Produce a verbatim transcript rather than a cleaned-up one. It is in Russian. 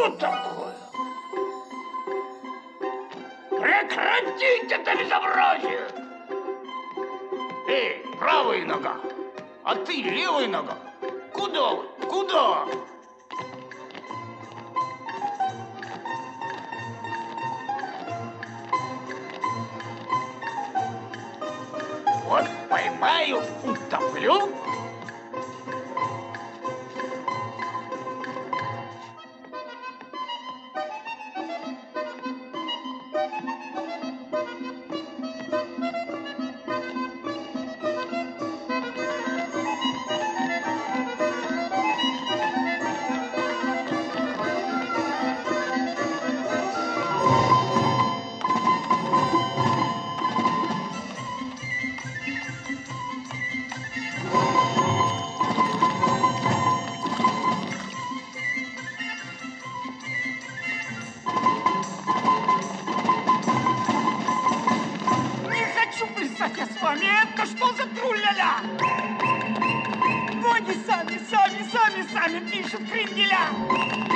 Что такое? Прекратить это безобразие! Эй, правая нога, а ты левая нога. Куда вы? Куда? Вот поймаю, утоплю. Это что за тру-ля-ля? Ноги сами, сами, сами, сами пишут кренделя.